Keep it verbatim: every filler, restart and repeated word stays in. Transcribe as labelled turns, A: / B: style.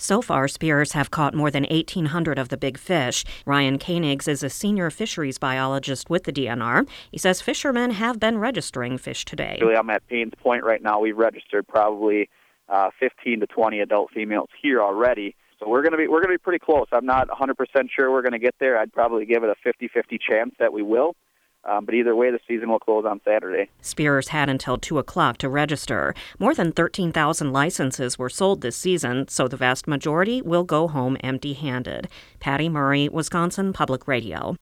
A: So far, Spears have caught more than eighteen hundred of the big fish. Ryan Koenigs is a senior fisheries biologist with the D N R. He says fishermen have been registering fish today.
B: Really, I'm at Payne's Point right now. We've registered probably uh, fifteen to twenty adult females here already. So we're going to be we're going to be pretty close. I'm not one hundred percent sure we're going to get there. I'd probably give it a fifty-fifty chance that we will. Um, but either way, the season will close on Saturday.
A: Spears had until two o'clock to register. More than thirteen thousand licenses were sold this season, so the vast majority will go home empty-handed. Patty Murray, Wisconsin Public Radio.